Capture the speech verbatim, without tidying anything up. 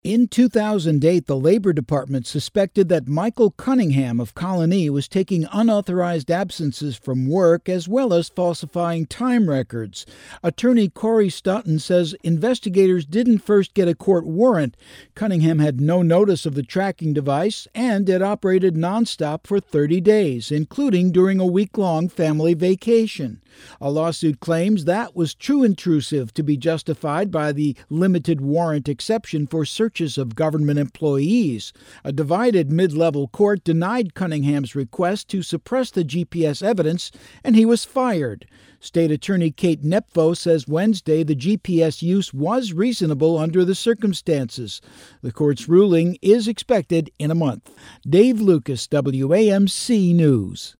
In two thousand eight, the Labor Department suspected that Michael Cunningham of Colony was taking unauthorized absences from work as well as falsifying time records. Attorney Corey Stoughton says investigators didn't first get a court warrant. Cunningham had no notice of the tracking device, and it operated nonstop for thirty days, including during a week-long family vacation. A lawsuit claims that was too intrusive to be justified by the limited warrant exception for searches of government employees. A divided mid-level court denied Cunningham's request to suppress the G P S evidence, and he was fired. State Attorney Kate Nepvo says Wednesday the G P S use was reasonable under the circumstances. The court's ruling is expected in a month. Dave Lucas, W A M C News.